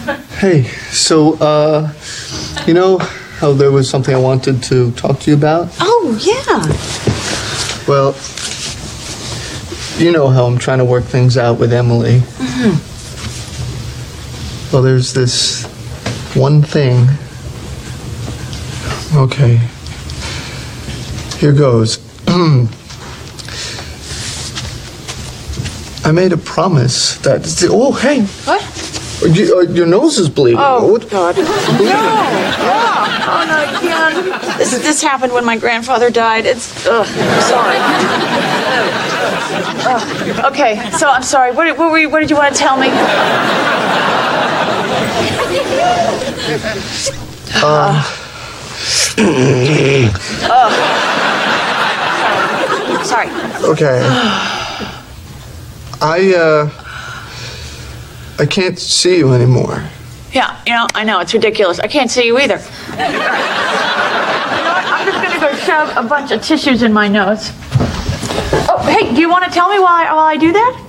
Hey, so, you know how there was something I wanted to talk to you about? Oh, yeah. Well, you know how I'm trying to work things out with Emily. Mm-hmm. Well, there's this one thing. Okay. Here goes. I made a promise that... Oh, hey! What? Your nose is bleeding. Oh, God. No. Oh, no, again. This happened when my grandfather died. Sorry. Okay, so I'm sorry. What did you want to tell me? Sorry. Okay. I can't see you anymore. Yeah, I know, it's ridiculous. I can't see you either. You know what? I'm just gonna go shove a bunch of tissues in my nose. Oh, hey, do you want to tell me while I do that?